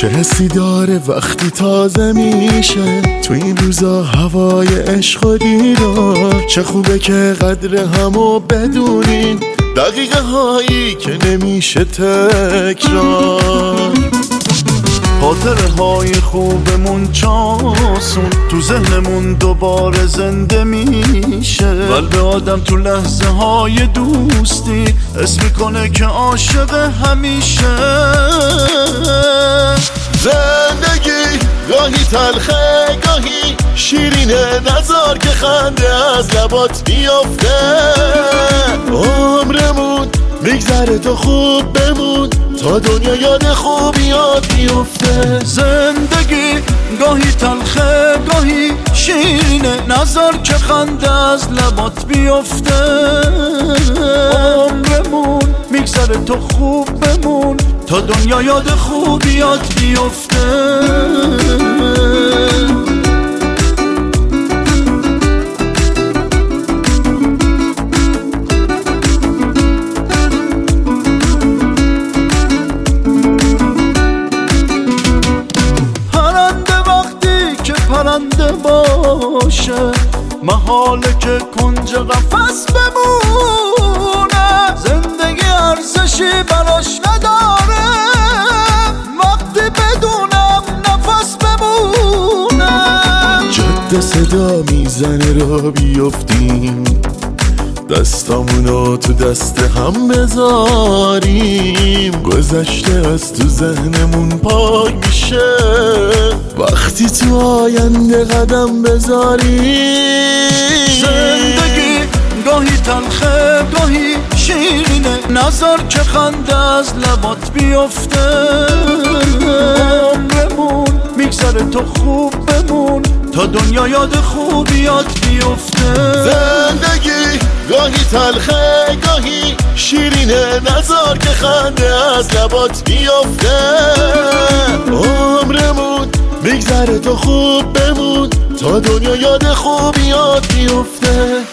چه حسی داره وقتی تازه میشه تو این روزا هوای عشق و دیدار. چه خوبه که قدر همو بدونین، دقیقه هایی که نمیشه تکرار. خاطره های خوبمون چاسون تو ذهنمون دوباره زنده میشه. قلب آدم تو لحظه های دوستی اسم میکنه که عاشق همیشه. زندگی گاهی تلخه گاهی شیرینه، نذار که خنده از لبات بیافته. عمرمون میگذره تو خوب بمون تا دنیا یاد خوبیات بیفته. زندگی گاهی تلخه گاهی شیرینه، نذار که خنده از لبات بیفته. عمرمون میگذره تو خوب بمون تا دنیا یاد خوبیات بیفته. پرنده باشه محاله که کنج قفس بمونه. زندگی ارزشی براش نداره وقتی بدونم نفس بمونه. جاده صدا میزنه را بیفتیم، دستامونو تو دست هم بذاریم. گذشته از تو ذهنمون پاک میشه وقتی تو آینده قدم بذاریم. زندگی گاهی تلخه گاهی شیرینه، نذار که خنده از لبات بیفته. عمرمون میگذره تو خوب بمون تا دنیا یاد خوبیات بیفته. زندگی گاهی تلخه گاهی شیرینه، نذار که خنده از لبات بیفته. عمرمون میگذره تو خوب بمون تا دنیا یاد خوبیات بیفته.